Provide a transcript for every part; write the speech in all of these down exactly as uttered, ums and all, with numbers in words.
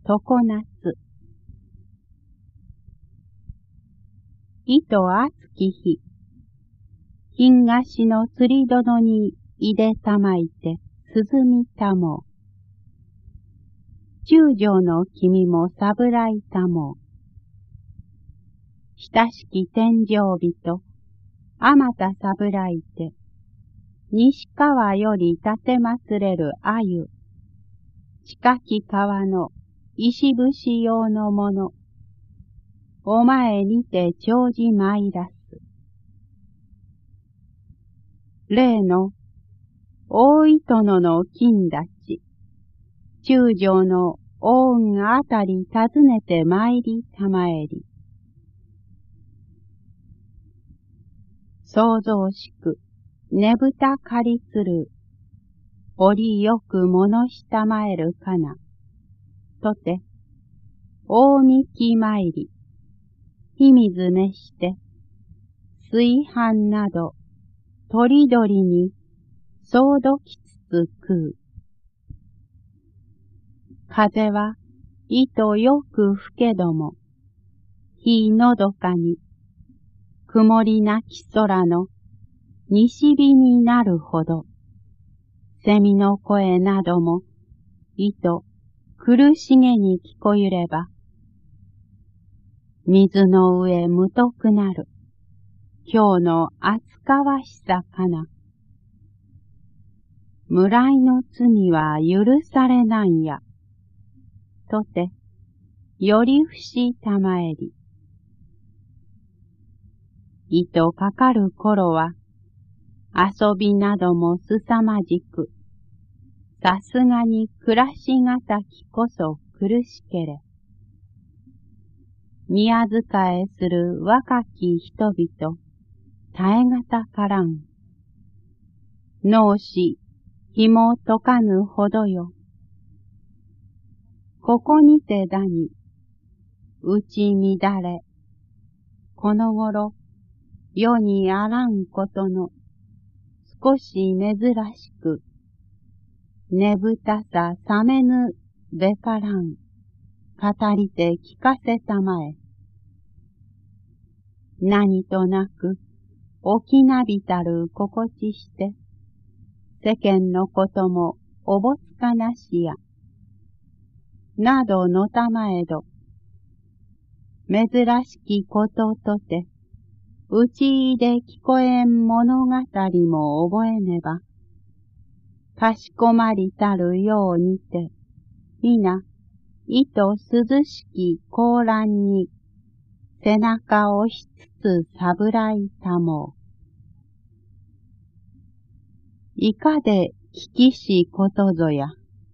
常夏。糸暑き日、金河しの釣り殿にいでたまいて涼みたもう。中将の君もさぶらいたもう。親しき天上人、あまたさぶらいて、西川より立てまつれるあゆ、近き川の石節用のもの、お前にて長じまいらす。例の大糸野の金立ち、中将の大運あたり訪ねてまいりたまえり。創造しく、ねぶたかりつる、折よくものしたまえるかな、とて、大幹参り、火水めして、炊飯など、とりどりに、そうどきつつ食う。風は、糸よく吹けども、日のどかに、曇りなき空の西日になるほど、蝉の声なども、糸苦しげに聞こゆれば、水の上むとくなる、今日の厚かわしさかな。村井の罪は許されなんや、とて、よりふしたまえり。糸かかる頃は、遊びなどもすさまじく、さすがに暮らしがたきこそ苦しけれ。宮仕えする若き人々、耐えがたからん。脳死、ひも解かぬほどよ。ここにてだに、うち乱れ、このごろ、世にあらんことの、少し珍しく、ねぶたさ冷めぬべからん、語りて聞かせたまえ。何となく、おきなびたる心地して、世間のこともおぼつかなしや、などのたまえど、珍しきこととて、うちいで聞こえん物語も覚えねば、かしこまりたるようにて、みな、いと涼しき高蘭に、背中を押しつつさぶらいたもう。いかで聞きしことぞや。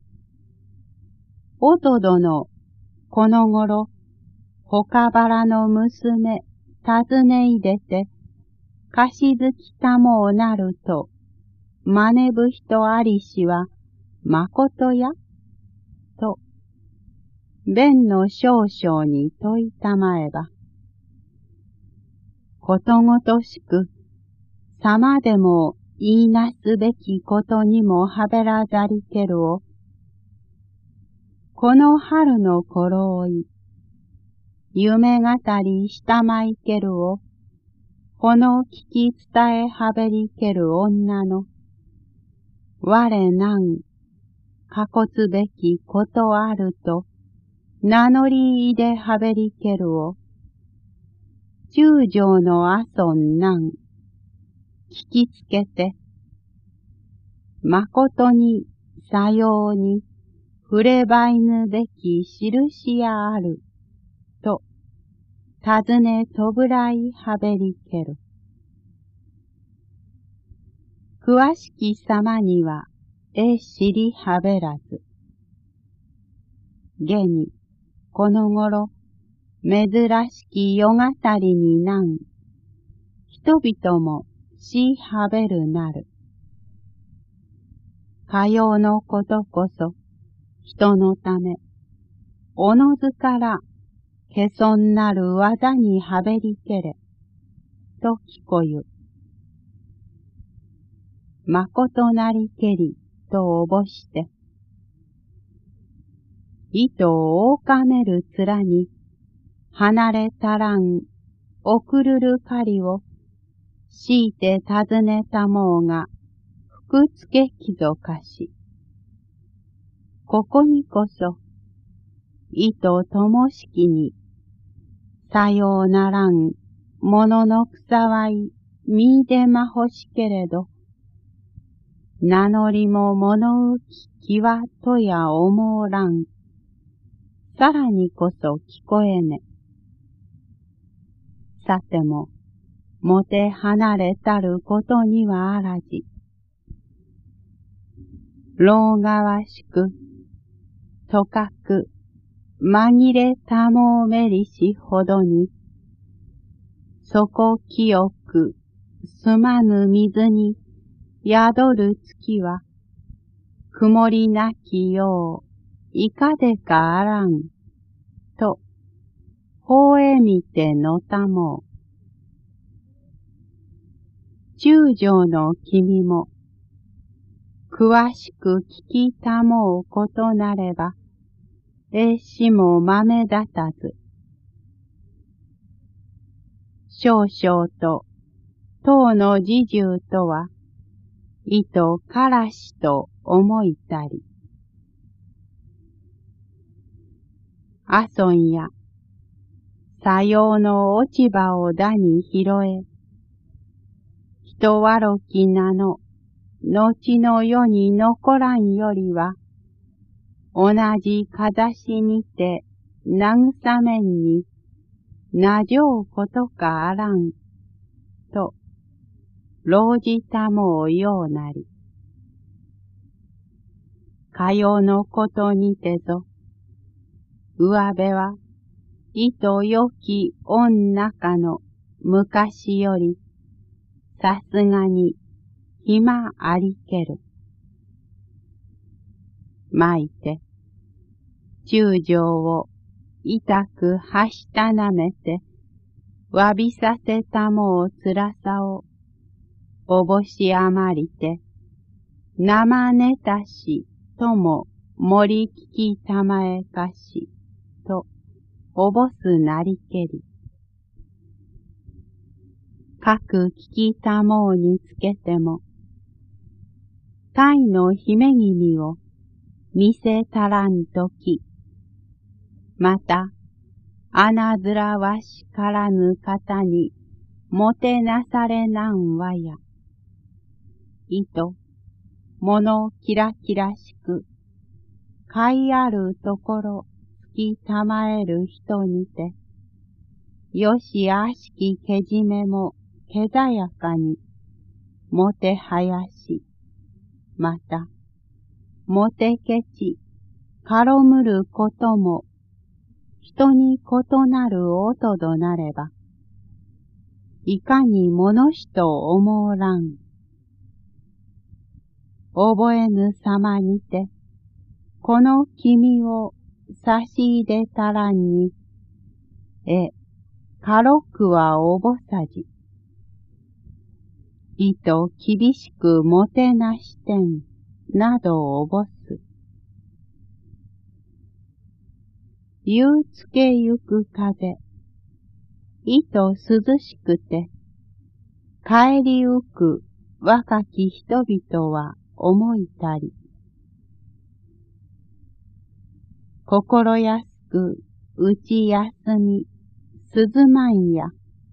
おとどの、このごろ、ほかばらの娘、尋ねいでて、かしずきたもうなると、まねぶ人ありしは、まことやと、弁の少々に問いたまえば、ことごとしく、さまでも言いなすべきことにもはべらざりけるを、この春の頃おい、夢語りしたまいけるを、この聞き伝えはべりける女の、我なんかこつべきことあると、名乗りいではべりけるを、中将のあそんなん聞きつけて、まことにさように触ればいぬべき印やある、と、尋ねとぶらいはべりける。詳しきさまには、え知りはべらず。現に、このごろ、珍しき夜語りになん、人々もしはべるなる。かようのことこそ、人のため、おのずから、けそんなる技にはべりけれ、と聞こゆ。まことなりけり、とおぼして、 糸をかめる面に、離れたらん、送るる狩りを、強いて尋ねたもうが、福つけきぞかし。ここにこそ、糸ともしきに、さようならん、もののくさわい、みいでまほしけれど、名乗りも物うききわとや思うらん。さらにこそ聞こえね。さても、もて離れたることにはあらじ。老がわしく、とかく、紛れたもめりしほどに、そこ清く、すまぬ水に、宿る月は、曇りなきよう、いかでかあらん、と、ほえみてのたもう。中将の君も、詳しく聞きたもうことなれば、えしも豆だたず。少々と、当の侍従とは、糸からしと思いたり。あそんや、さようの落ち葉をだに拾え、人わろき名の、後の世に残らんよりは、同じかざしにて、慰めんに、なじょうことかあらん、と、老じたもうようなり。かよのことにてぞ、上辺は、いとよき女かの昔より、さすがに、暇ありける。まいて、中将を、痛くはしたなめて、わびさせたもうつらさを、おぼしあまりて、生ねたし、とも、森聞きたまえかし、と、おぼすなりけり。かく聞きたもうにつけても、たいの姫君を見せたらんとき、また、あなずらわしからぬ方にもてなされなんわや。いと、ものきらきらしく、かいあるところつきたまえる人にて、よしあしきけじめもけざやかに、もてはやし、また、もてけち、からむることも、人に異なる音となれば、いかにものしと思うらん。覚えぬさまにて、この君を差し入れたらんに、え、軽くはおぼさじ。いと厳しくもてなしてん、などおぼす。ゆうつけゆく風、いと涼しくて、帰りゆく若き人々は思いたり。心安く打ち休み、涼まんや。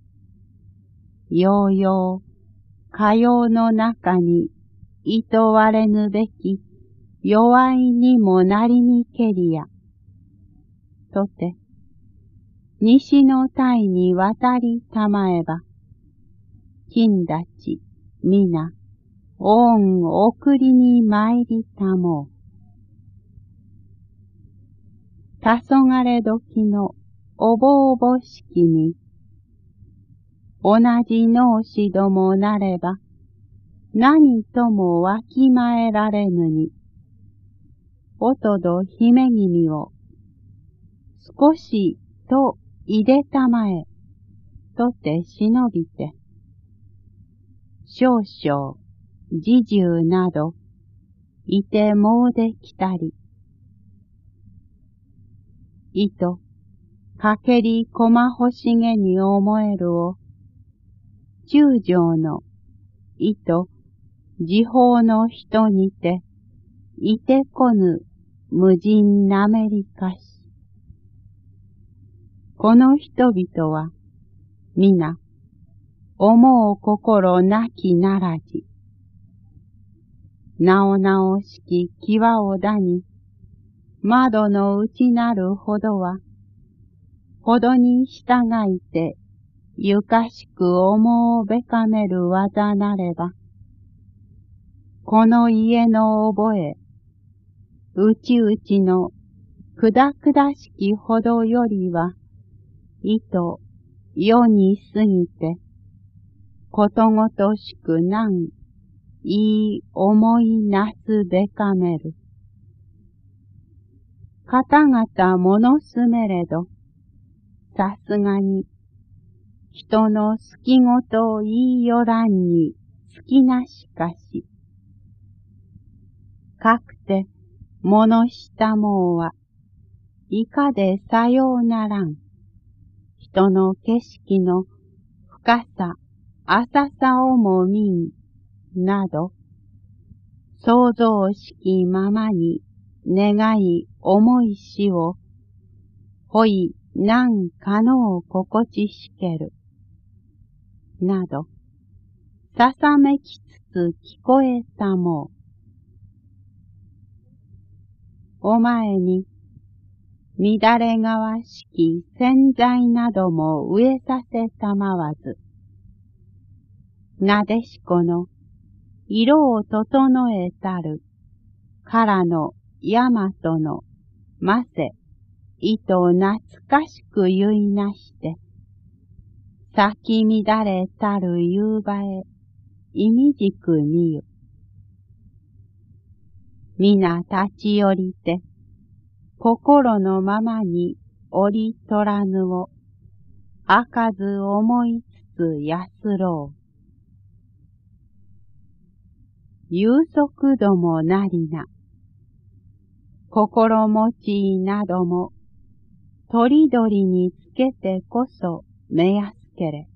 ようよう、かようの中に、いとわれぬべき、弱いにもなりにけりや。とて、西の谷に渡りたまえば、金立ち、みな、恩送りに参りたもう。たそがれ時のおぼおぼしきに、同じ農師どもなれば、何ともわきまえられぬに、おとど姫君を、少しといでたまえ、とて忍びて、少々、侍従など、いてもうできたり、 いと、かけりこまほしげに思えるを、中将の、いと、時報の人にて、いてこぬ無人なめりかし。この人々は、みな、思う心なきならじ。なおなおしき際をだに、窓の内なるほどは、ほどに従いて、ゆかしく思うべかめる技なれば、この家の覚え、うちうちのくだくだしきほどよりは、いと世に過ぎて、ことごとしくなんいい思いなすべかめる。方々ものすめれど、さすがに、人の好きごと言いよらんに好きなしかし、かくて、ものしたもうは、いかでさようならん。人の景色の深さ、浅さをも見ん、など、想像しきままに願い思いしを、ほいなんかのう心地しける、など、ささめきつつ聞こえたもう。お前に、乱れがわしき洗剤なども植えさせたまわず、なでしこの色を整えたる、からの大和のませ、いと懐かしく言いなして、咲き乱れたる夕場へ、いみじく見ゆ。みな立ち寄りて、心のままに折り取らぬを、あかず思いつつ安ろう。有足どもなりな。心持ちなども、とりどりにつけてこそ目安けれ。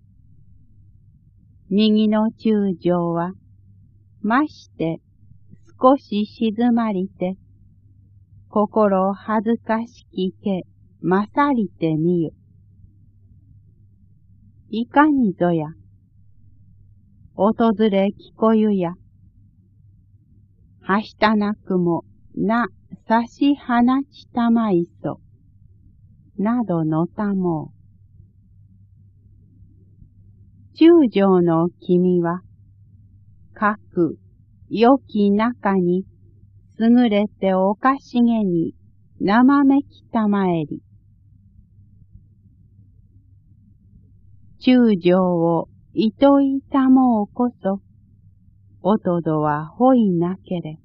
右の中将は、まして少し静まりて、心恥ずかしきけ勝りてみゆ。いかにぞや、訪れ聞こゆや、はしたなくもな差し放ちたまいそ、などのたもう。中将の君は、かく良き中に優れておかしげに生めきたまえり。中将をいといたもうこそ、おとどはほいなけれ。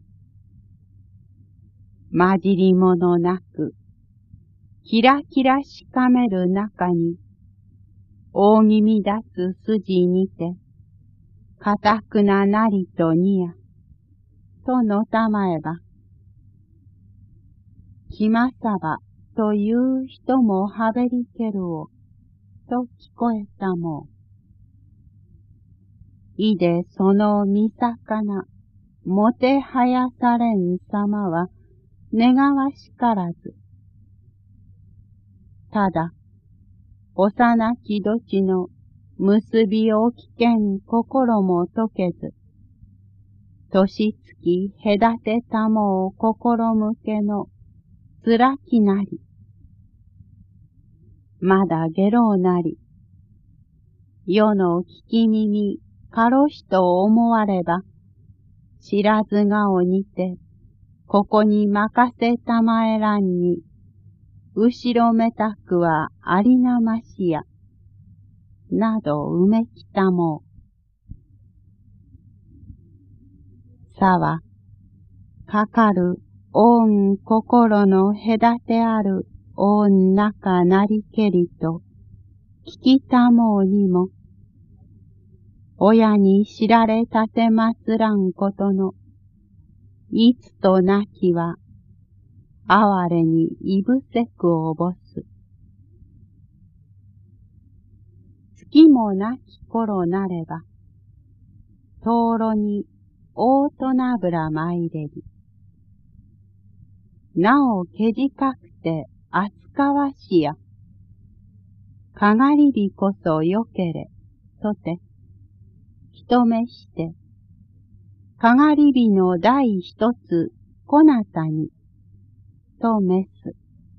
まじりものなく、キラキラしかめる中に、扇み立つ筋にて、かたくななりとにや、とのたまえば、きまさばという人もはべりけるを、と聞こえたもう。いでそのみさかな、もてはやされんさまは、願わしからず。ただ、幼きどちの結びおきけん心も解けず、年月隔てたもう心向けのつらきなり、まだゲロなり、世の聞き耳かろしと思われば、知らず顔にて、ここに任せたまえらんに、後ろめたくはありなましや、などうめきたもう。さは、かかる御ん心の隔てある御ん中なりけりと、聞きたもうにも、親に知られたてまつらんことの、いつとなきは、 哀れにいぶせくおぼす。月もなき頃なれば、灯籠に大となぶらまいれり。なおけじかくて扱わしや、かがり火こそよけれ、とて、人めして、かがり火の第一つこなたに、とめす。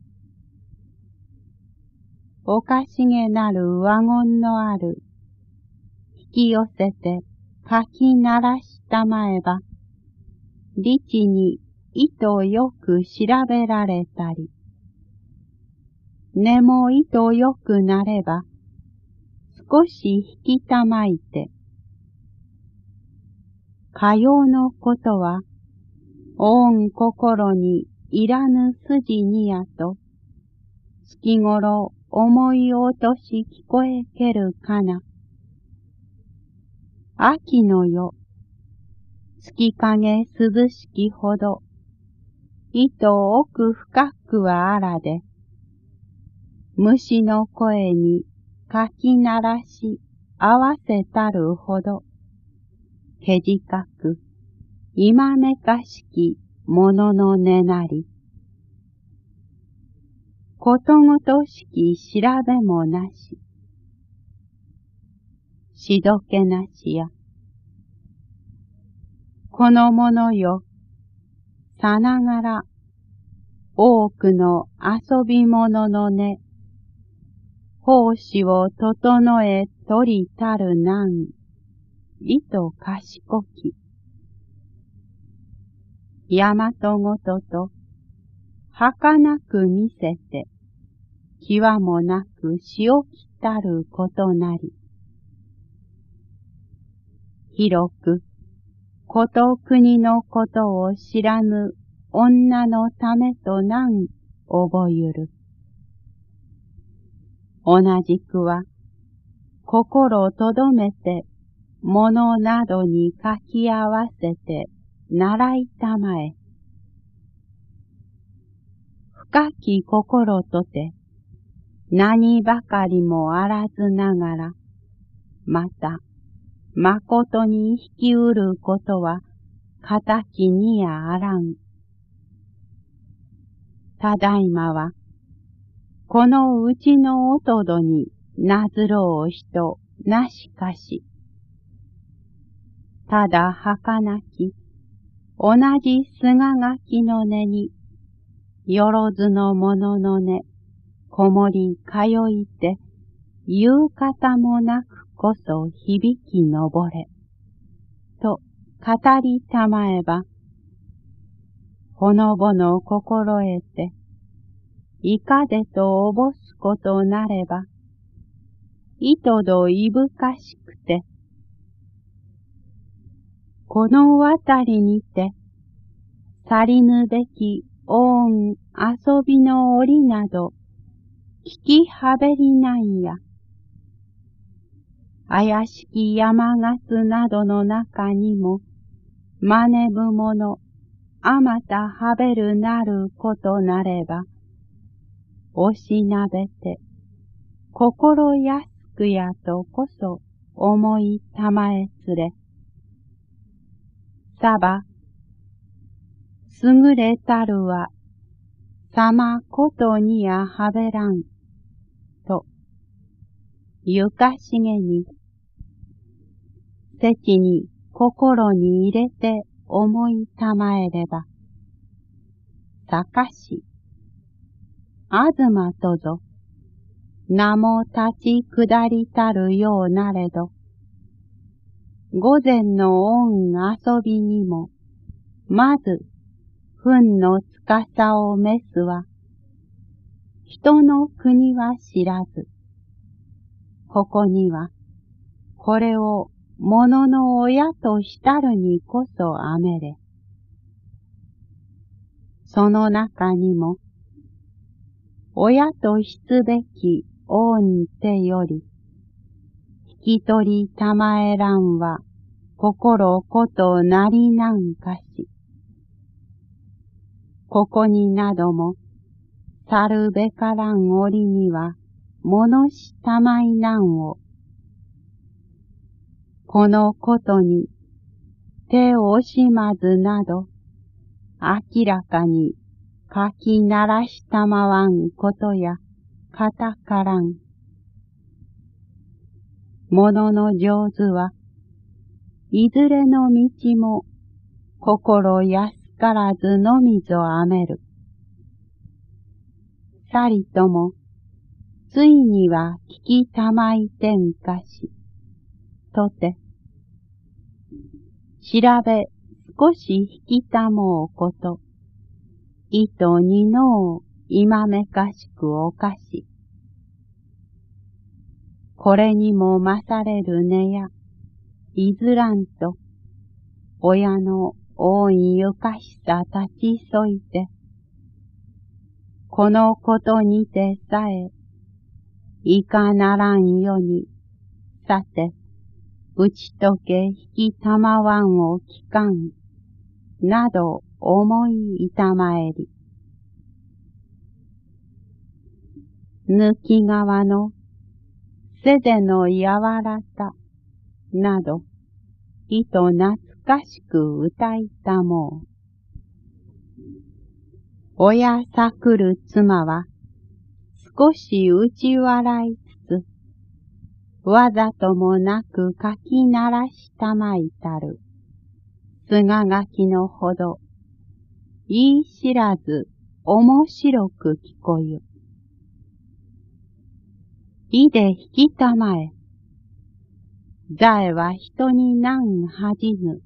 おかしげなるワゴンのある、引き寄せてかき鳴らしたまえば、理智に糸よく調べられたり、根も糸よくなれば、少し引きたまいて、かようのことは、おん心にいらぬ筋にやと、月ごろ思い落とし聞こえけるかな。秋の夜、月影涼しきほど、糸奥深くはあらで、虫の声にかき鳴らし合わせたるほど、けじかく、今めかしきもののねなり、ことごとしき調べもなし、しどけなしや、このものよ、さながら、多くの遊び物のね、奉仕を整え取りたるなん、いと賢き。大和ごとと、儚く見せて、際もなくしおきたることなり。広く、こと国のことを知らぬ女のためとなん覚ゆる。同じくは、心をとどめて、物などに書き合わせて、習いたまえ。深き心とて、何ばかりもあらずながら、また、誠に引きうることは、敵にやあらん。ただいまは、このうちのおとどになずろう人なしかし、ただ儚き、同じ菅垣の根に、よろずのものの根、こもり通いて、言う方もなくこそ響きのぼれ、と語りたまえば、ほのぼの心得て、いかでとおぼすことなれば、いとどいぶかしくて、このあたりにて、去りぬべきおん遊びの折など、聞きはべりなんや。怪しき山勝などの中にも、真似ぶもの、あまたはべるなることなれば、おしなべて、心安くやとこそ思いたまえつれ。さば、優れたるは、さまことにやはべらん、と、ゆかしげに、せちに心に入れて思いたまえれば、さかし、あずまとぞ、名も立ち下りたるようなれど、午前の恩遊びにも、まず、糞の司を召すは、人の国は知らず、ここには、これを物の親としたるにこそあめれ。その中にも、親としつべき恩手より、引き取りたまえらんは、心ことなりなんかし。 ここになども、去るべからん折には、ものしたまいなんを。このことに、手を惜しまずなど、明らかに書きならしたまわんことや、かたからん。ものの上手は、いずれの道も、心安からずのみぞあめる。さりとも、ついには聞きたまいてんかし、とて、調べ少し引きたもうこと、意図にのう今めかしくおかし。これにも勝れるねや、いずらんと、親の大いゆかしさ立ちそいて、このことにてさえ、いかならんよに、さて、打ち解け引きたまわんを聞かん、など思いいたまえり。抜き側の、せぜのやわらた、など、いと懐かしく歌いたもう。親さくる妻は、少し打ち笑いつつ、わざともなく書きならしたまいたる。菅垣のほど、言い知らず面白く聞こゆ。いで引きたまえ。ざえは人になんはじぬ。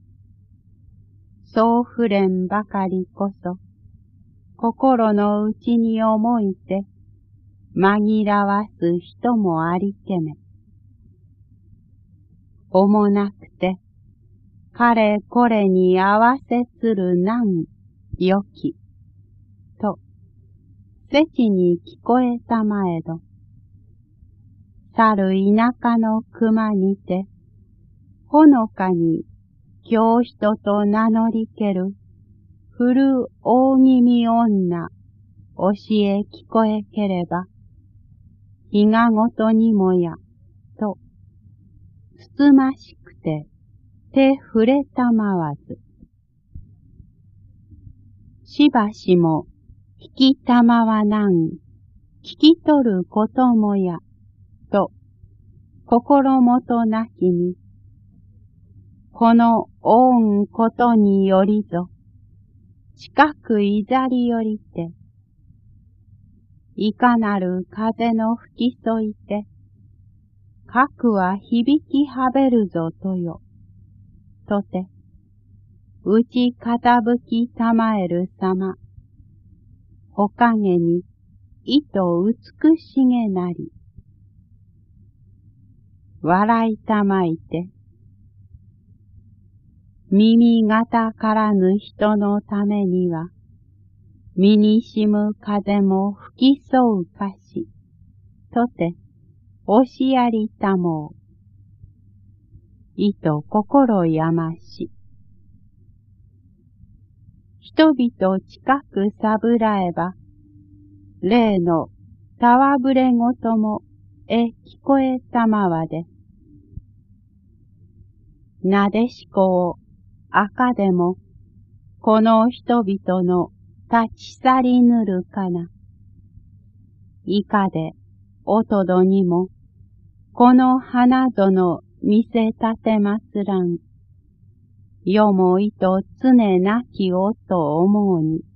そうふれんばかりこそ、心のうちに思いて、紛らわす人もありけめ。おもなくて、かれこれに合わせつるなんよき、と、せちに聞こえたまえど、去る田舎の熊にて、ほのかに京人と名乗りける、古大気味女、教え聞こえければ、日がごとにもや、と、つつましくて、手触れたまわず。しばしも、引きたまわなん、聞き取ることもや、と、心もとなきに、この恩ことによりぞ、近くいざりよりて、いかなる風の吹きそいて、核は響きはべるぞとよ、とて、うちかたぶきたまえるさま、おかげに、いと美しげなり、笑いたまいて、耳がたからぬ人のためには、身にしむ風も吹きそうかし、とて、おしやりたもう。いと心やまし。人々近くさぶらえば、例のたわぶれごともえ聞こえたまわで、なでしこを赤でも、この人々の立ち去りぬるかな。いかで、おとどにも、この花ぞの見せたてますらん。よもいと常なきおと思うに。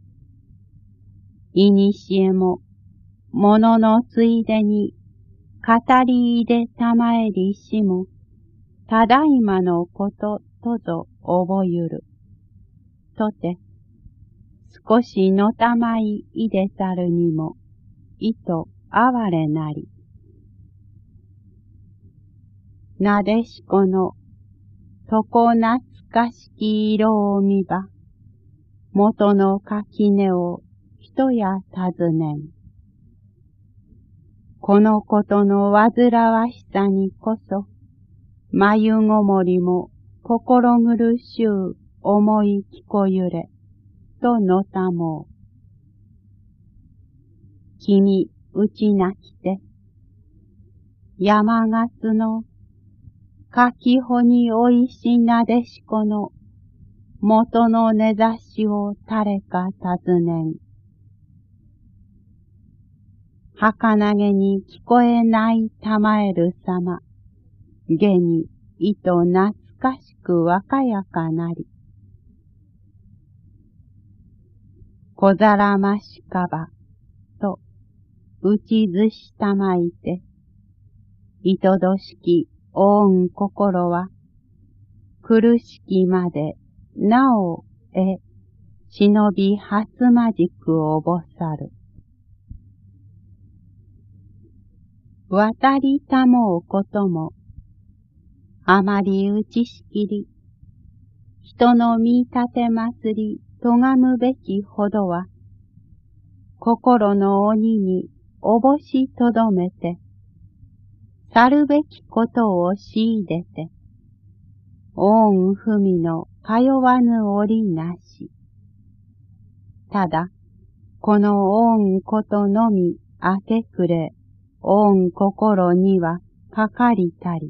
いにしえも、もののついでに、語りいでたまえりしも、ただいまのこととぞ覚ゆる。とて、少しのたまいいでたるにも、いと哀れなり。なでしこの、とこ懐かしき色を見ば、元の垣根を人や尋ねん。このことの煩わしさにこそ、眉ごもりも心苦しゅう思い聞こゆれ。 とのたもう。君、うちなきて、山月の、かきほにおいしなでしこの、元の根ざしを誰か尋ねん。儚げに聞こえないたまえるさま、げにいと懐かしく若やかなり。小ざらましかば、と、打ちずしたまいて、いとどしきおん心は、苦しきまで、なお、え、忍びはつまじくおぼさる。渡りたもうことも、あまり打ちしきり、人の見立て祭り、とがむべきほどは、心の鬼におぼしとどめて、去るべきことをしいでて、おんふみのかよわぬ折なし。ただ、このおんことのみ明け暮れ、おん心にはかかりたり。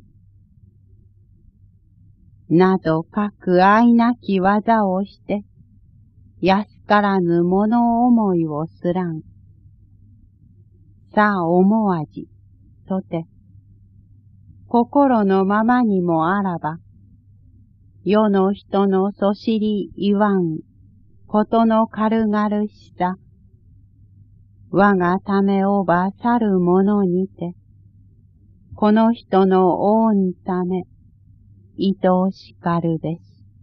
などかく愛なき技をして、安からぬ物思いをすらん。さあ思わじ、とて、心のままにもあらば、世の人のそしり言わん、ことの軽々しさ、我がためをば去るものにて、この人のおんため、愛おしかるべし。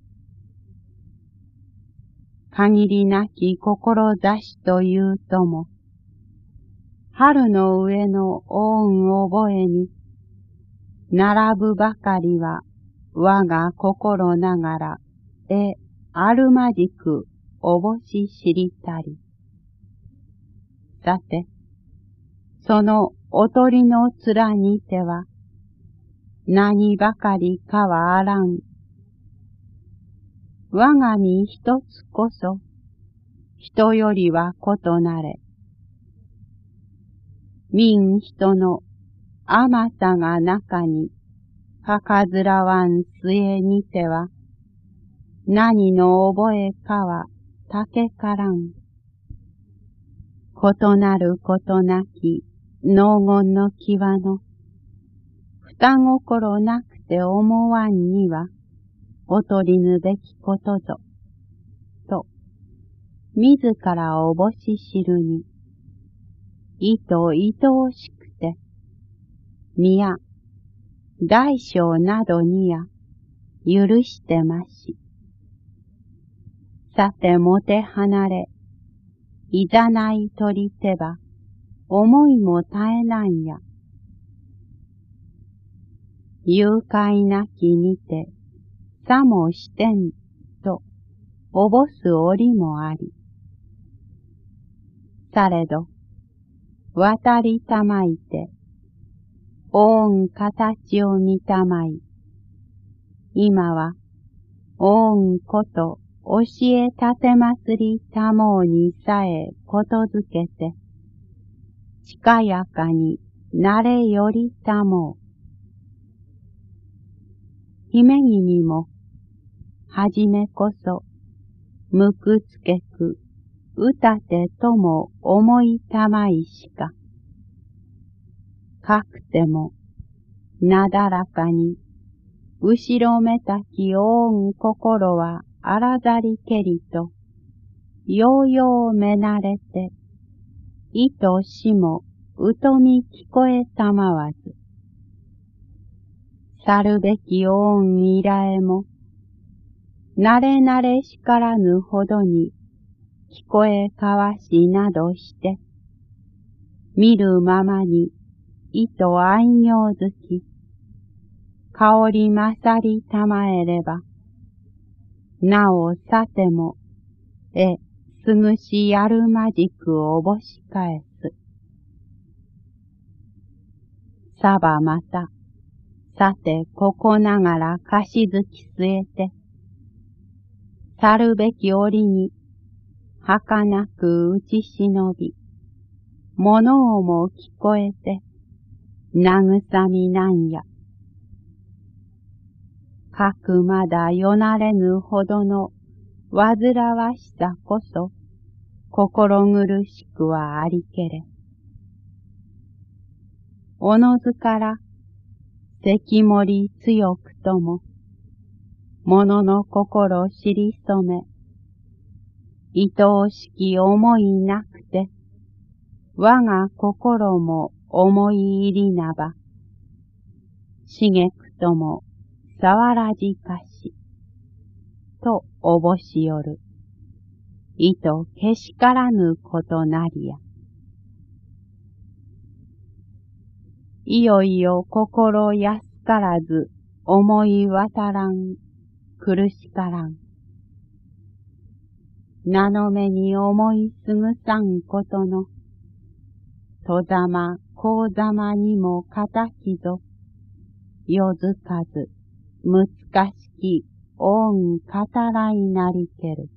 限りなき志というとも、春の上のおん覚えに、並ぶばかりは我が心ながら、え、あるまじくおぼし知りたり。さて、そのおとりの面にては、何ばかりかはあらん。我が身一つこそ、人よりは異なれ。民人の甘さが中に、かかずらわん末にては、何の覚えかはたけからん。異なることなき農言の際の、二心なくて思わんには、劣りぬべきことぞ、と、自らおぼし知るに、いと愛おしくて、宮、大小などにや、許してまし。さてもて離れ、いざない取りてば、思いも絶えなんや。誘拐なきにて、さもしてん、と、おぼす折もあり。されど、渡りたまいて、おん形を見たまい。今は、おんこと教えたて祭りたもうにさえことづけて、近やかになれよりたもう。姫君も、はじめこそ、むくつけく、歌てとも思いたまいしか。かくても、なだらかに、後ろめたきおん心はあらざりけりと、ようようめなれて、いとしもうとみ聞こえたまわず。去るべきおんいらえも、なれなれしからぬほどに、聞こえかわしなどして、見るままに、いと愛行づき、香りまさりたまえれば、なおさても、え、すぐしやるまじくおぼし返す。さばまた、さてここながらかしづき据えて、去るべき折に、 儚く打ち忍び、物をも聞こえて、慰みなんや。かくまだよなれぬほどの煩わしさこそ、心苦しくはありけれ。おのずから関盛強くとも、物の心知りそめ、愛おしき思いなくて、我が心も思い入りなば、しげくともさわらじかし、とおぼしよる。意図けしからぬことなりや。いよいよ心安からず思い渡らん、苦しからん。名の目に思いすぐさんことの、とざま、こうざまにも仇きぞ、よずかず、むつかしき、おんかたらいなりける。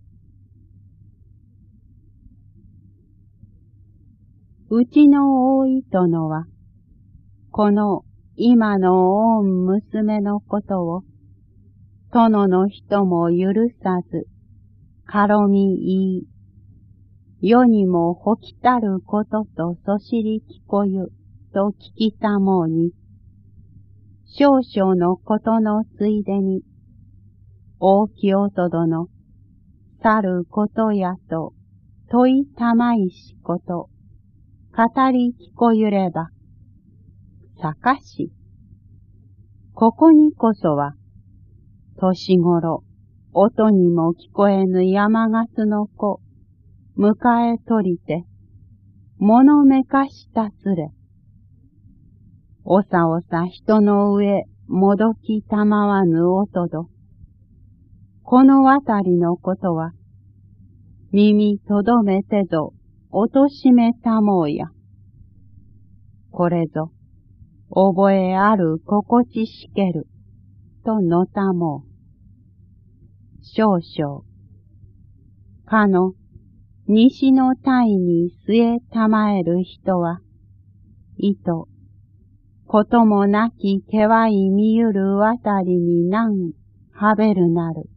うちの大いとのは、この今のおん娘のことを、殿の人も許さず、かろみ言い、世にもほきたることとそしり聞こゆ、と聞きたもうに、少々のことのついでに、大きおとどの、去ることやと、問いたまいしこと、語り聞こゆれば、さかし、ここにこそは、年頃、音にも聞こえぬ山笠の子、迎え取りて、物めかしたつれ、おさおさ人の上、もどきたまわぬ音ど、このあたりのことは、耳とどめてぞ、おとしめたもうや。これぞ、覚えある心地しける、とのたもう。少々、かの、西の体に据えたまえる人は、いと、こともなきけわい見ゆるあたりになんはべるなる。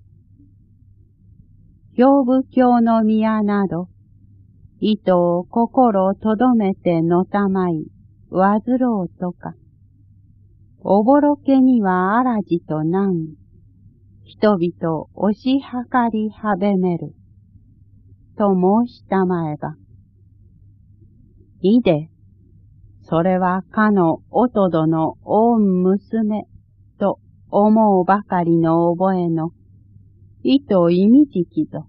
兵部教の宮など、意図を心とどめてのたまい、わずろうとか、おぼろけにはあらじとなん、人々押し量りはべめる、と申したまえば、いで、それはかのおとどのおん娘、と思うばかりの覚えの、意図意味じきぞ。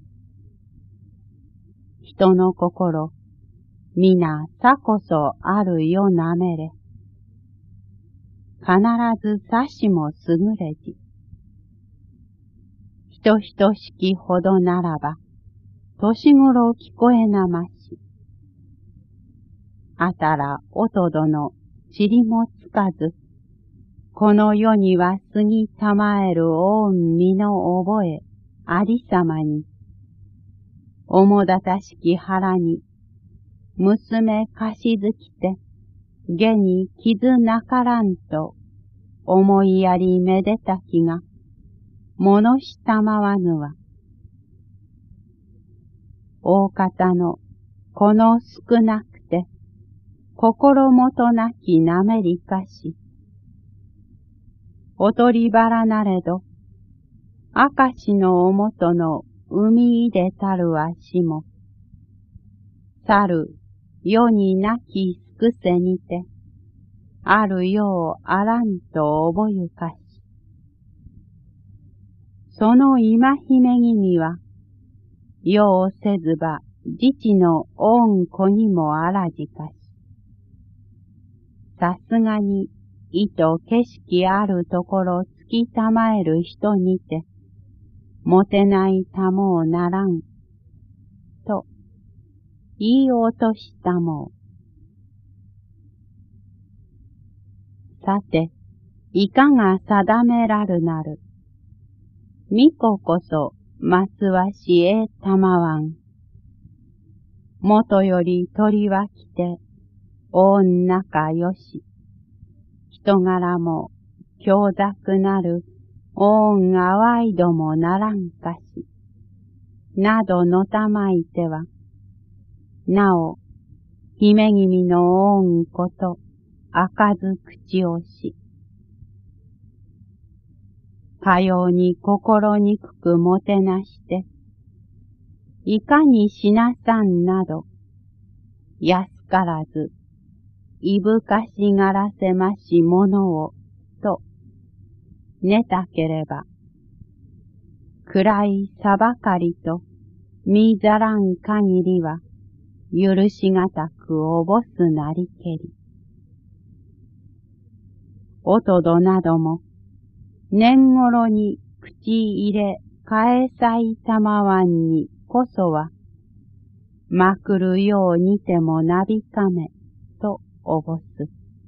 人の心、みなさこそあるよなめれ。必ずさしもすぐれじ。ひとひとしきほどならば、年頃聞こえなまし。あたらおとどのちりもつかず、この世には過ぎたまえるおんみの覚え、ありさまに、おもだたしき腹に、娘かしずきて、げに傷なからんと、思いやりめでたきが、ものしたまわぬは、大方の、この少なくて、心もとなきなめりかし、おとりばらなれど、明石のおもとの海いでたるはしも、去る世になきすくせにて、あるようあらんとおぼゆかし。その今姫君は、ようせずば自治の恩子にもあらじかし。さすがに、意図景色あるところつきたまえる人にて、もてないたもうならん、と、言い落としたもう。さて、いかが定めらるなる。みここそ、ますわしえたまわん。 もとより鳥は来て、おん仲よし。人柄も強雑なる、おんあわいどもならんかし。などのたまいては、なお、姫君のおんこと、開かず口をし。かように心にくくもてなして、いかにしなさんなど、安からず、いぶかしがらせましものを、と、ねたければ、暗いさばかりと、みざらん限りは、許しがたくおぼすなりけり。おとどなども、年頃に口入れ返さいたまわんにこそは、まくるようにてもなびかめ、とおぼす。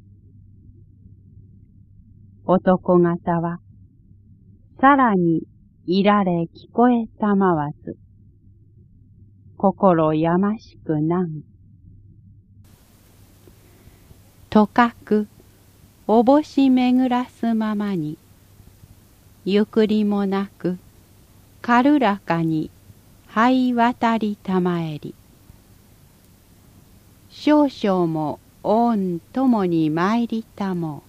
男方は、さらにいられ聞こえたまわず、心やましくなん。とかく、おぼしめぐらすままに、ゆくりもなく、軽らかに、はい渡りたまえり。少々もおんともに参りたもう。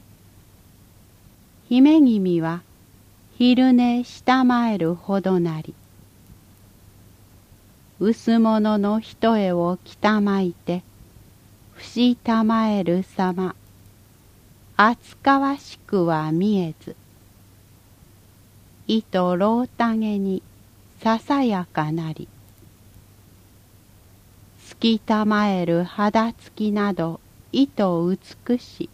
姫君は、昼寝したまえるほどなり。薄物の一重を着たまいて、ふしたまえるさま、厚かわしくは見えず、糸ろうたげにささやかなり、すきたまえる肌つきなど糸美し、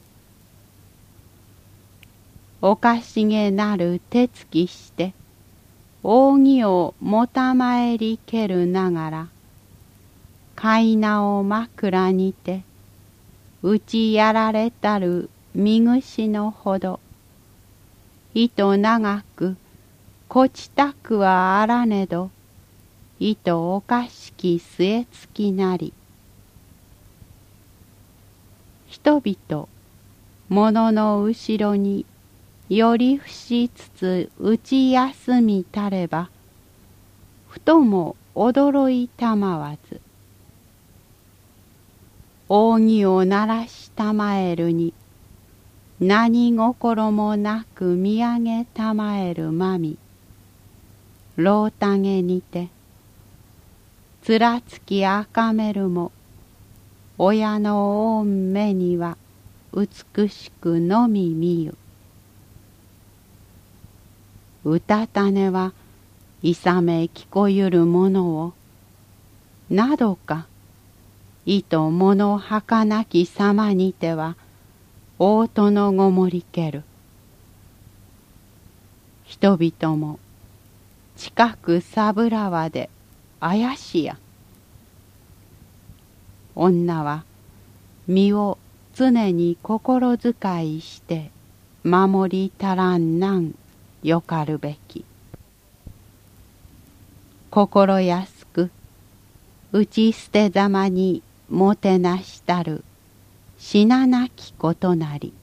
おかしげなる手つきして、扇をもたまえりけるながら、かいなを枕にて、打ちやられたるみぐしのほど、糸長く、こちたくはあらねど、糸おかしき末つきなり。人々、物の後ろに、より伏しつつ打ち休みたれば、ふとも驚いたまわず。扇を鳴らしたまえるに、何心もなく見上げたまえるまみ。ろうたげにて、つらつきあかめるも、親のおん目には美しくのみ見ゆ。うたたねはいさめ聞こゆるものを、などか、いとものはかなきさまにては、おうとのごもりける。人々も、近くさぶらわで、あやしや。女は、身を常に心遣いして、守りたらんなんよかるべき。心安く、打ち捨てざまにもてなしたる、死ななきことなり。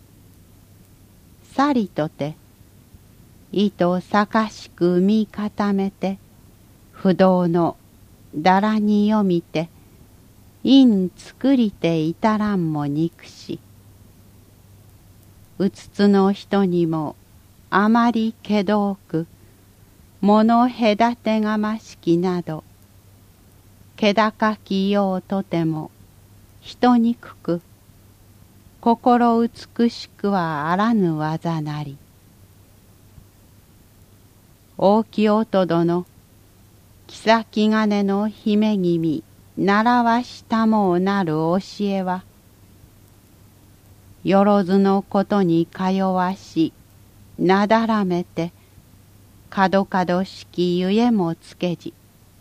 さりとて、糸さかしく見固めて、不動のだらにを見て、因作りていたらんも憎し。うつつの人にも、あまりけどく、物隔てがましきなど、気高きようとても、人にくく、心美しくはあらぬ技なり。大きおとどの、妃金の姫君、習わしたもうなる教えは、よろずのことにかよわし、なだらめて、かどかどしきゆえもつけじ。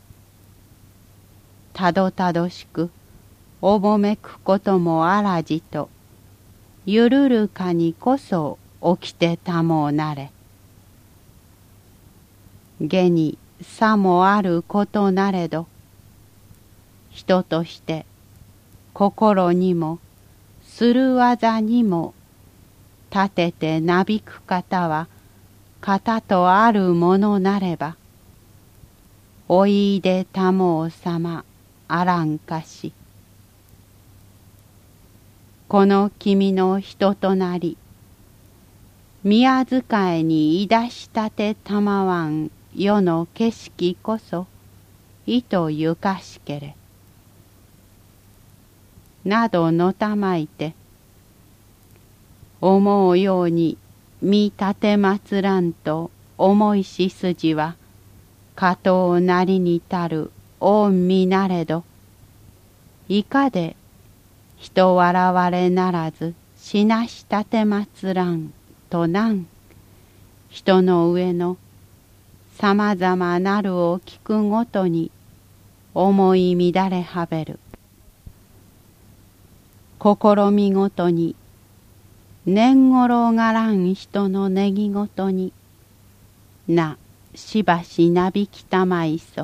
たどたどしく、おぼめくこともあらじと、ゆるるかにこそ起きてたもうなれ。げにさもあることなれど、 人として心にもする技にも立ててなびく方は方とあるものなれば、おいでたもうさまあらんかし。この君の人となり、宮遣いにいだしたてたまわん世の景色こそ、いとゆかしけれ。などのたまいて、思うように見立てまつらんと思いし筋は、下等なりにたる御身なれど、いかで人笑われならずしなしたてまつらんとなん人の上のさまざまなるを聞くごとに思い乱れはべる。心みごとに年頃がらん人のねぎごとになしばしなびきたまいそ。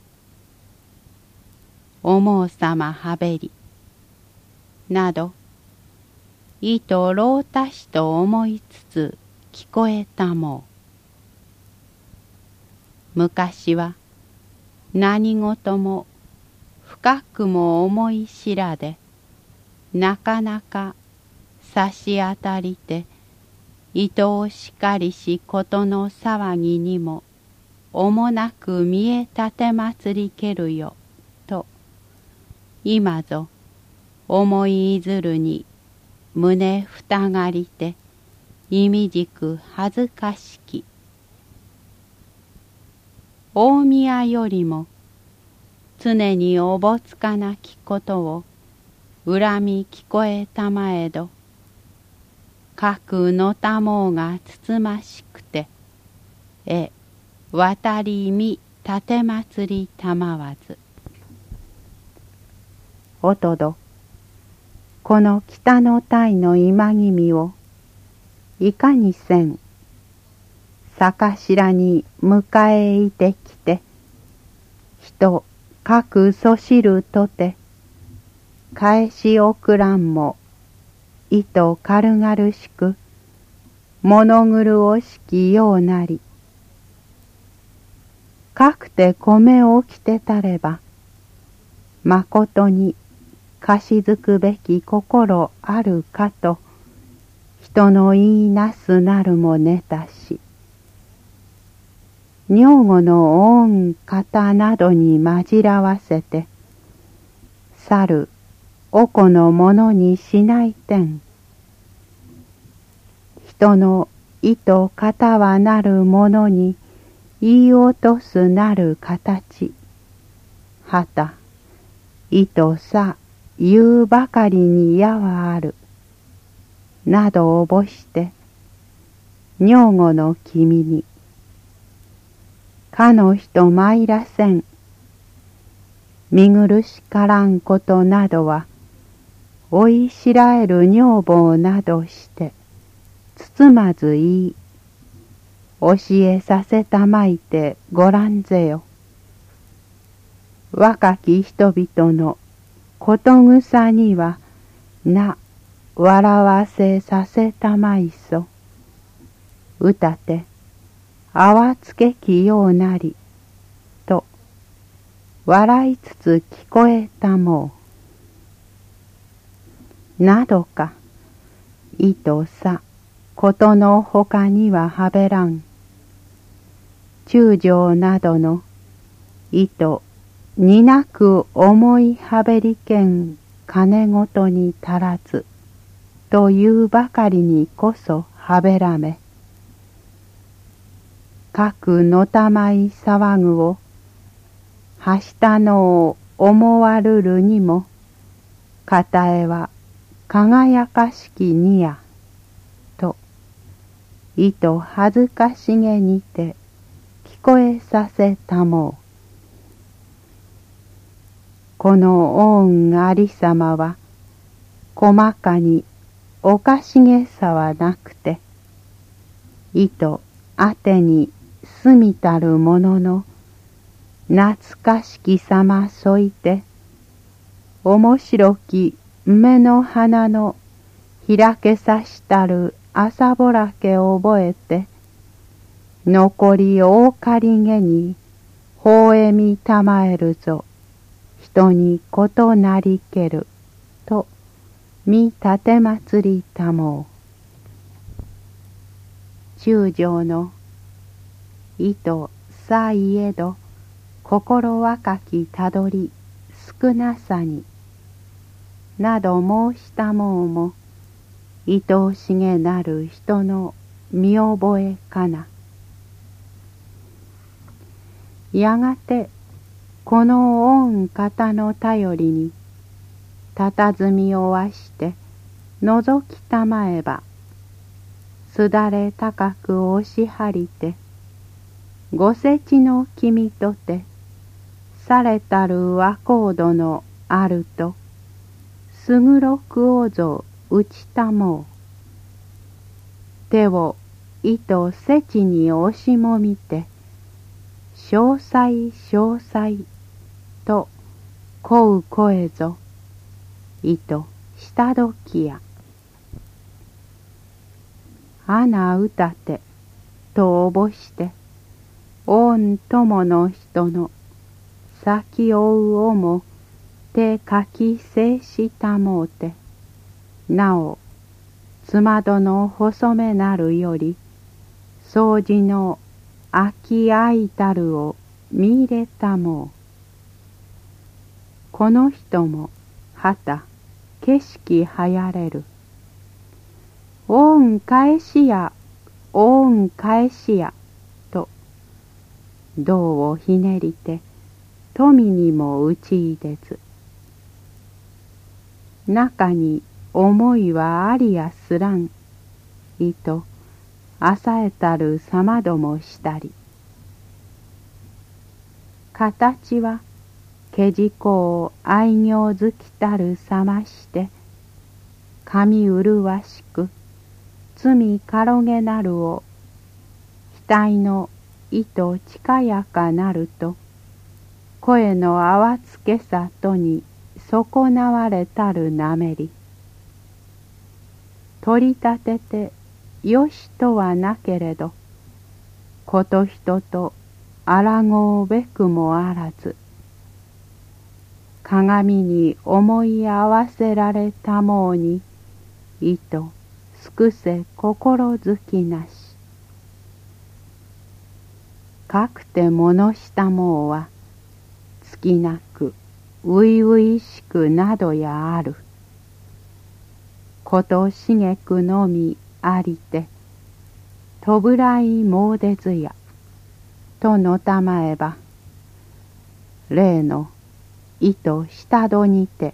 思うさまはべりなど、いとろうたしと思いつつ聞こえたもう。昔は何事も深くも思い知らで、なかなか差し当たりて、いとおしかりしことの騒ぎにも、おもなく見えたてまつりけるよ、と、今ぞ、思いいずるに、胸ふたがりて、いみじく恥ずかしき。大宮よりも、常におぼつかなきことを、恨み聞こえたまえど、かくのたもうがつつましくて、え、渡りみたてまつりたまわず。おとど、この北の鯛の今君を、いかにせん、さかしらに迎えいてきて、人かくそしるとて、返し送らんも、いと軽々しく、物狂おしきようなり。かくて米を着てたれば、まことにかしずくべき心あるかと、人の言いなすなるもねたし。女房の恩方などにまじらわせて、去るおこのものにしないてん。人の意と型はなるものに言い落とすなる形。はた、意とさ言うばかりにやはある。などおぼして、女房の君に、かの人参らせん。見苦しからんことなどは、おいしらえる女房などして、包まず言い、教えさせたまいてごらんぜよ。若き人々のことぐさには、な、笑わせさせたまいそ。うたて、あわつけきようなり、と、笑いつつ聞こえたもう。などか、いとさ、ことのほかにははべらん。中将などの、いと、になく思いはべりけん金ごとに足らず、というばかりにこそはべらめ。かくのたまい騒ぐを、はしたのを思わるるにも、かたえは輝かしきにや、と、いと恥ずかしげにて聞こえさせたもう。この恩ありさまは、細かにおかしげさはなくて、いとあてにすみたるものの、懐かしきさまそいて、 面白き梅の花の開けさしたる朝ぼらけ覚えて、残り大狩りげに微笑みたまえるぞ、人にことなりける、と見立て祭りたもう。中将の意図さいえど、心若きたどり少なさに、など申したもうも、愛おしげなる人の見覚えかな。やがてこの御方の頼りに佇みをわして覗きたまえば、すだれ高く押し張りて、ごせちの君とてされたる若人どのあると、すぐろくおぞ打ちたもう。手を糸せちに押しもみて、詳細詳細とこう声ぞ、糸したどきや。穴歌てとおぼして、御友の人の先追うをも手かき制したもうて、なおつまどの細めなるより、掃除の空きあいたるを見入れたもう。この人もはた景色はやれる。おん返しや、おん返しや、と胴をひねりて富にも打ちいでず。中に思いはありやすらん、いとあさえたるさまどもしたり。形はけじこを愛行づきたるさまして、髪うるわしく罪軽げなるを、額の糸近やかなると、声のあわつけさとに損なわれたるなめり。取り立ててよしとはなけれど、こと人とあらごうべくもあらず、鏡に思い合わせられたもうに、いとすくせ心づきなし。かくてものしたもうは、つきなくういういしくなどやある。ことしげくのみありて、とぶらいもうでずや、とのたまえば、例の糸下戸にて、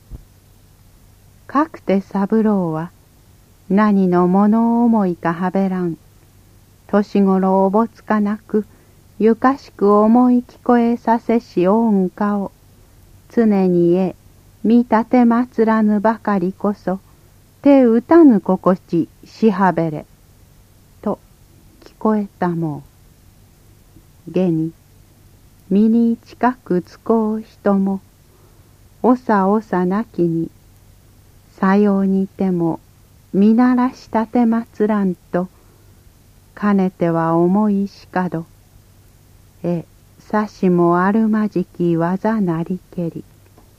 かくて三郎は、何の物思いかはべらん、年頃おぼつかなく、ゆかしく思い聞こえさせしおんかを、常にえ、見立てまつらぬばかりこそ、手打たぬ心地しはべれ、と聞こえたもう。げに、身に近くつこう人も、おさおさなきに、さようにても、見慣らしたてまつらんと、かねては思いしかど、え、さしもあるまじき技なりけり。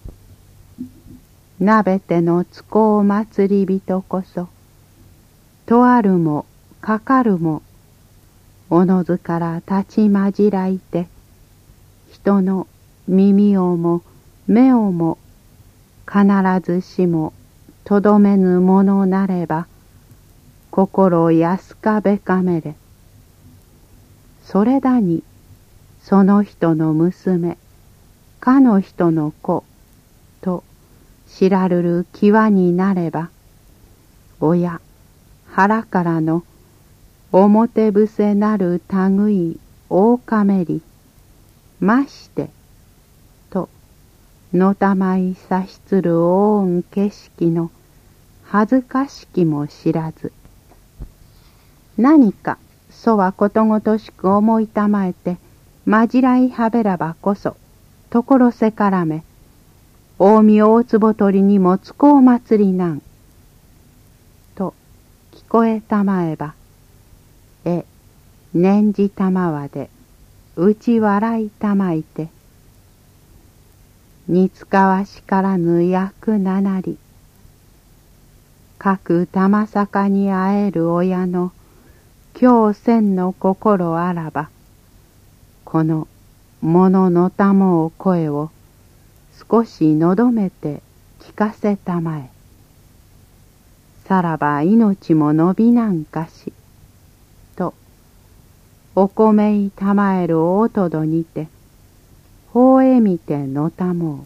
なべてのつこう祭り人こそ、とあるもかかるも、おのずから立ちまじらいて、人の耳をも目をも、必ずしもとどめぬものなれば、心安かべかめれ。それだに、その人の娘、かの人の子、と、知らるる際になれば、親、腹からの表伏せなる類大かめり、まして、と、のたまいさしつる大ん景色の恥ずかしきも知らず、何か、そはことごとしく思いたまえて、まじらいはべらばこそ、ところせからめ、 近江大坪取にもつこう祭りなん。と聞こえたまえば、え、念じたまわで、うち笑いたまいて、似つかわしからぬ役ななり、各玉坂に会える親の今日千の心あらば、この物のたもう声を少しのどめて聞かせたまえ。さらば命も伸びなんかし、と、お米いたまえるおとどにて、ほえみてのたもう。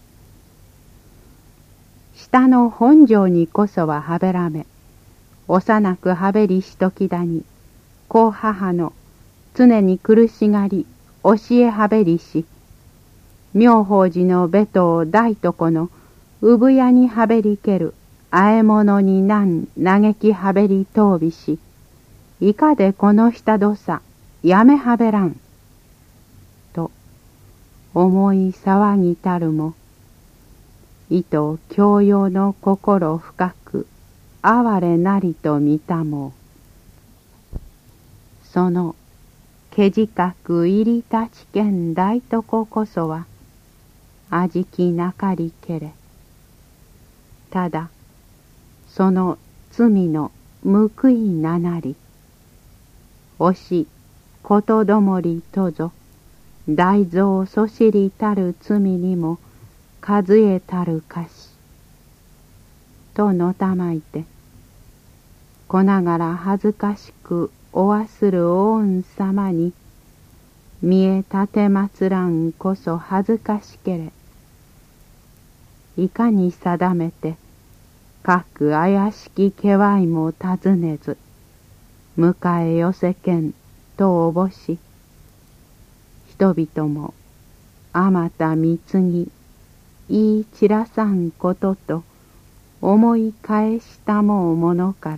下の本庄にこそははべらめ、幼くはべりしときだに、子母の常に苦しがり、教えはべりし、妙法寺のべと大床の産屋にはべりける、あえ物になん嘆きはべりとうびし、いかでこの下どさ、やめはべらん。と、思い騒ぎたるも、意図教養の心深く、哀れなりと見たもう。その、けじかく入り立ちけん大床こそは、あじきなかりけれ。ただ、その罪の報いななり。おし、ことどもりとぞ、大蔵そしりたる罪にも、数えたるかし。とのたまいて、こながら恥ずかしくおわするお恩様に、見えたてまつらんこそ恥ずかしけれ。いかに定めて、各怪しきけわいも尋ねず、迎え寄せけんとおぼし、人々もあまたみつぎ、言い散らさんことと思い返したもうものから、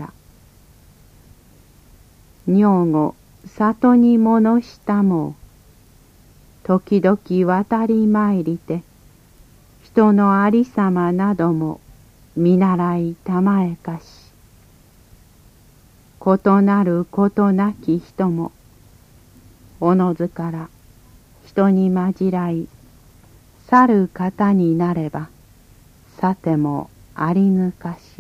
女後里に戻したもう、時々渡り参りて、人のありさまなども見習いたまえかし。異なることなき人も、おのずから人にまじらい、去る方になれば、さてもありぬかし。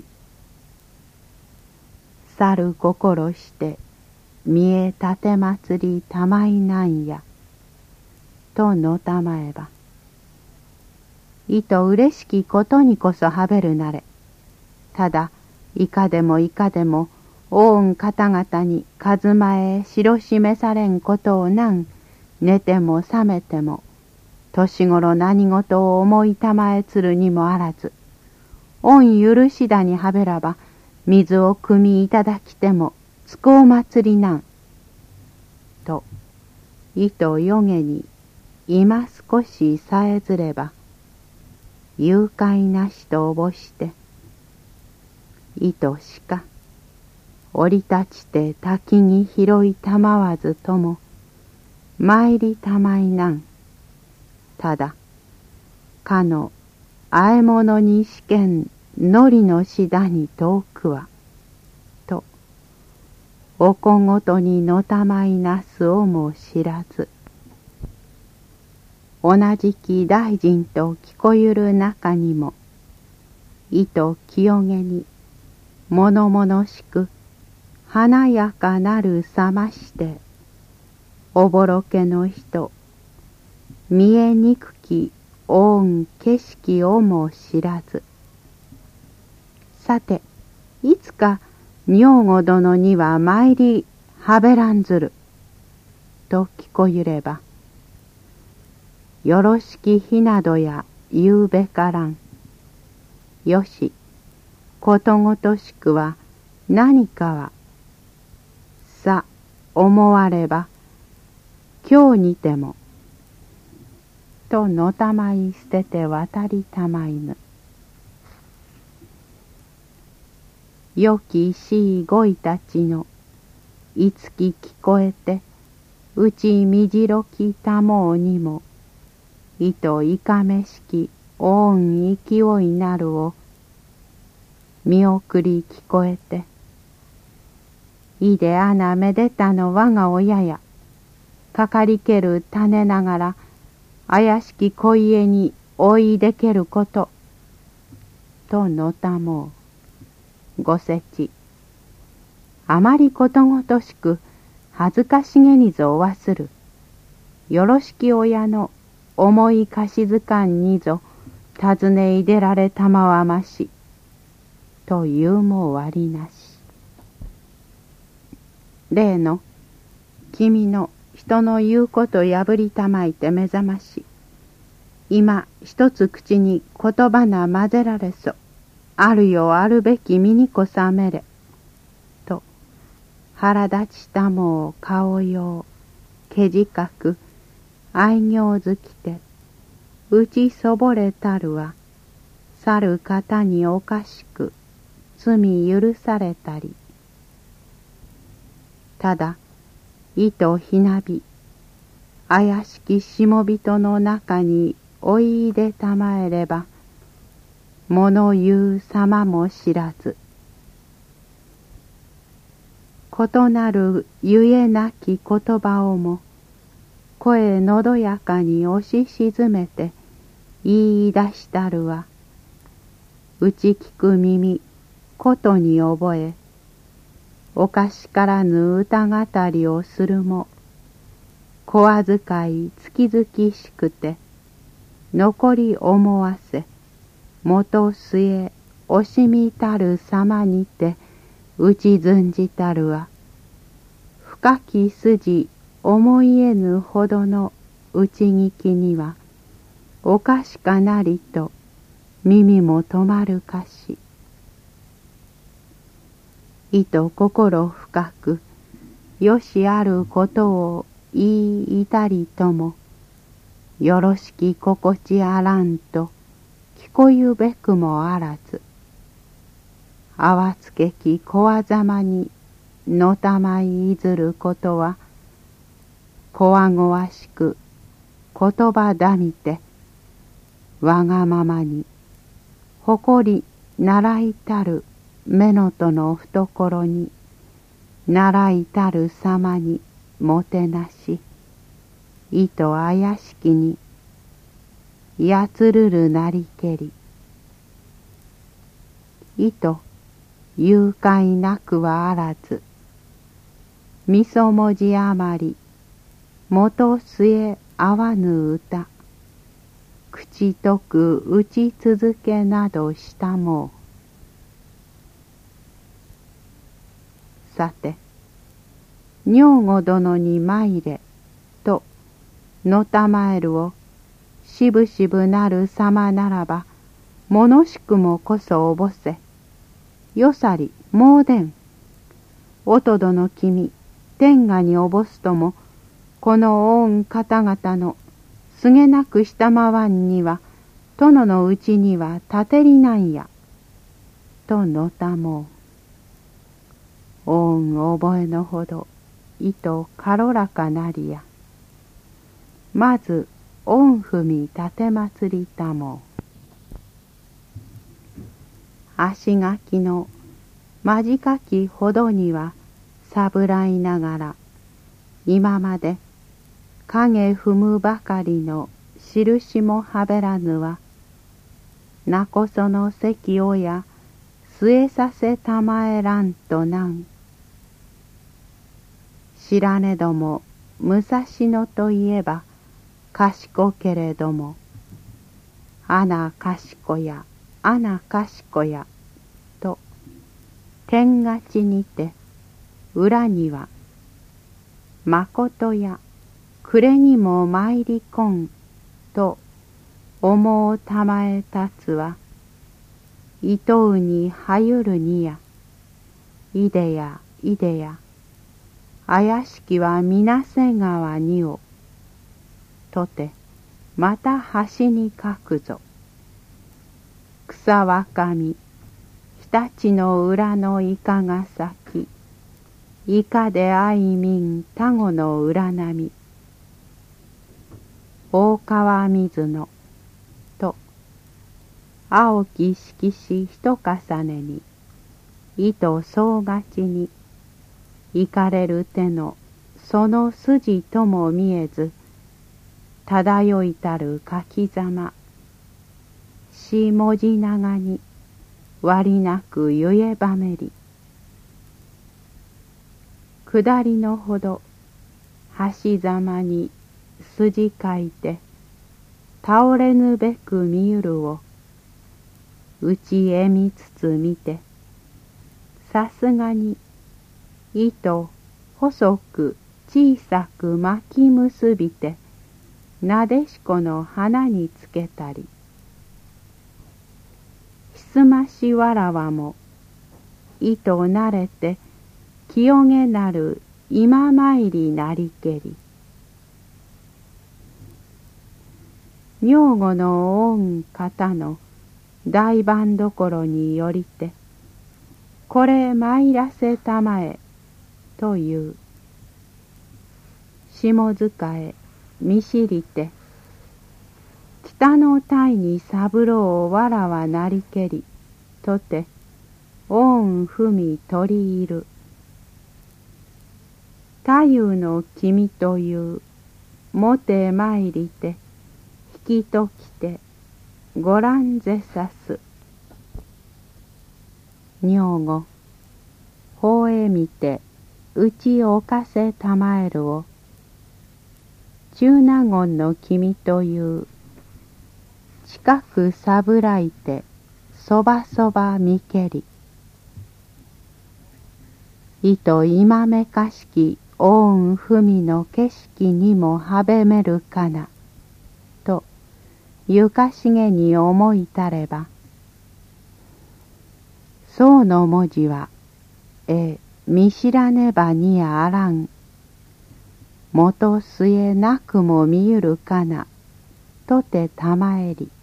去る心して、見えたてまつりたまいなんや、とのたまえば。いと嬉しきことにこそはべるなれ。ただ、いかでもいかでも、お恩方々に数前知ろしめされんことをなん、寝ても覚めても、年頃何事を思いたまえつるにもあらず、恩許しだにはべらば、水を汲みいただきても、つこう祭りなん。と、いとよげに、今少しさえずれば、誘拐なしとおぼして、いとしか、降り立ちて滝に拾いたまわずとも、参りたまいなん。ただ、かの、あえ物に試験、のりのしだに遠くは、と、おこごとにのたまいなすをも知らず、同じき大臣と聞こゆる中にも、いと清げに、ものものしく、華やかなるさまして、おぼろけの人、見えにくきおん景色をも知らず。さて、いつか女御殿には参りはべらんずる、と聞こゆれば、よろしき日などや言うべからん。よし、ことごとしくは何かは、さ、思われば、今日にても、とのたまい捨てて渡りたまいぬ。よきしいごいたちの、いつき聞こえて、うちみじろきたもうにも、いといかめしきおん勢いなるを見送り聞こえて、いであなめでたの我が親や、かかりける種ながら、怪しき小家に追いでけること、とのたもう。ごせち。あまりことごとしく、恥ずかしげにぞおわする。よろしき親の思いかしずかんにぞ、尋ねいでられたまわまし。というも割なし。例の、君の人の言うこと破りたまいて目覚まし。今一つ口に言葉な混ぜられそ。あるよあるべき身にこさめれ。と、腹立ちたもう顔よう、けじかく、愛行づきて、打ちそぼれたるは、去る方におかしく、罪許されたり。ただ、意とひなび、怪しきしもびとの中においでたまえれば、物言う様も知らず、異なるゆえなき言葉をも、声のどやかに押し沈めて言い出したるは、打ち聞く耳、ことに覚え、おかしからぬ歌語りをするも、小預かい月々しくて、残り思わせ、元末惜しみたる様にて、打ちずじたるは、深き筋思いえぬほどの打ち聞きには、おかしかなりと耳も止まるかし。意と心深く、よしあることを言いいたりとも、よろしき心地あらんと、聞こゆべくもあらず、あわつけきこわざまにのたまいいずることは、こわごわしく言葉だみて、わがままに誇り習いたる目のとの懐に、習いたる様にもてなし、意と怪しきに、やつるるなりけり。意と誘拐なくはあらず、みそ文字あまり、元末合わぬ歌、口説く打ち続けなどしたもう。さて、女御殿に参れ、と、のたまえるを、しぶしぶなる様ならば、ものしくもこそおぼせ。よさり、もうでん。おとどの君、天下におぼすとも、この御方々の、すげなくしたまわんには、殿のうちには立てりなんや。とのたもう。御覚えのほど、意と軽らかなりや。まず、御踏み立てまつりたもう。足がきの間近きほどにはさぶらいながら、今まで影踏むばかりの印もはべらぬは、なこその席をや据えさせたまえらんとなん。知らねども武蔵野といえば賢けれども、あな賢や、あな賢や、と、天がちにて、裏には、まことや、暮れにも参りこん、と、思うたまえたつは、いとうにはゆるにや、いでや、いでや、怪しきはみなせ川にを、とて、また橋に書くぞ。草若み、日立の裏のイカが咲き、イカであいみん田子の裏波。大川水の、と、 青き色紙一重ねに、糸総がちに、いかれる手のその筋とも見えず、漂いたる書きざま、し文字長に、割りなくゆえばめり。下りのほど、橋ざまに筋書いて、倒れぬべく見ゆるを、うちえみつつ見て、さすがに、糸細く小さく巻き結びて、なでしこの花につけたり、ひすましわらわも、糸慣れて、清げなる今参りなりけり。女房の御方の大番所によりて、これ参らせたまえ、という。下塚へ見知りて、北の鯛に三郎をわらわなりけり、とて、御踏み取り入る。太夫の君という、もて参りて、引きときて、ご覧ぜさす。女房、ほえみて、うちおかせたまえるを、中納言の君という、近くさぶらいて、そばそば見けり。いと今めかしき御文の景色にもはべめるかな、と、ゆかしげに思いたれば、そうの文字は、え、見知らねばにあらん。元末なくも見ゆるかな、とてたまえり。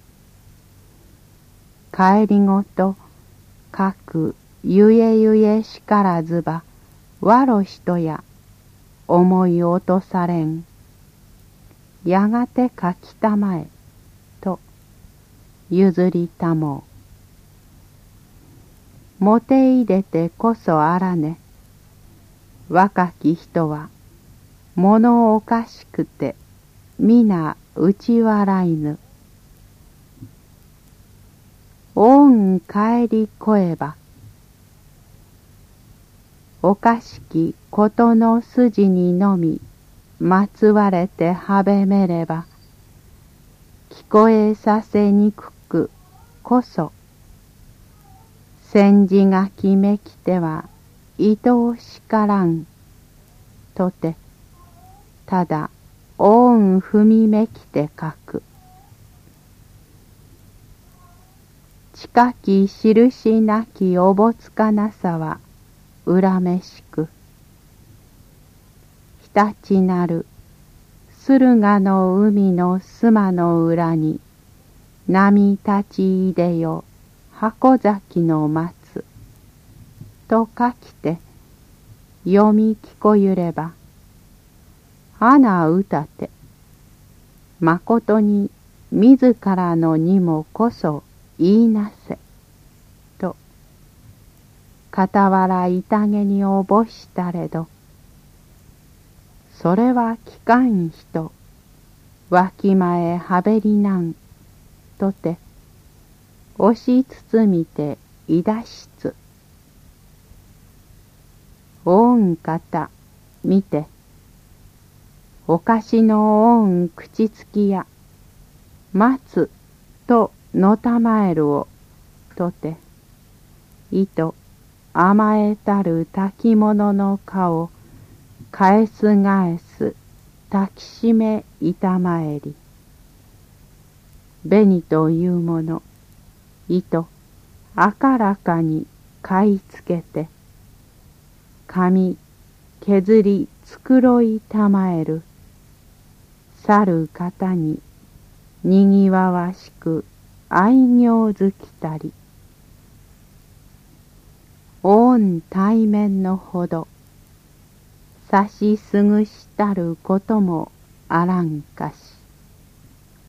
帰りごと、かくゆえゆえしからずば、わろしとや、思い落とされん。やがて書きたまえ、と、譲りたもう。もていでてこそあらね。若き人は、ものおかしくて、みなうち笑いぬ。おん帰りこえば、おかしきことの筋にのみ、まつわれてはべめれば、聞こえさせにくくこそ、戦時がきめきては、いとおしからん、とて、ただ、おん踏みめきて書く。近き印なきおぼつかなさは、恨めしく。ひたちなる、駿河の海の須の裏に、波立ちいでよ、箱崎の松。と書きて、読み聞こゆれば、花歌て、まことに自らのにもこそ言いなせ、と、傍ら痛げにおぼしたれど、それは聞かん人、わきまえはべりなん、とて、押し包みていだしつ。おん方、見て、おかしのおん口つきや、待つ、とのたまえるを、とて、いと甘えたる炊き物の顔、返す返す、抱きしめいたまえり。紅というもの、いと、あからかに買いつけて、紙、削り繕いたまえる。去る方に、にぎわわしく愛行づきたり。おん対面のほど、さしすぐしたることもあらんかし。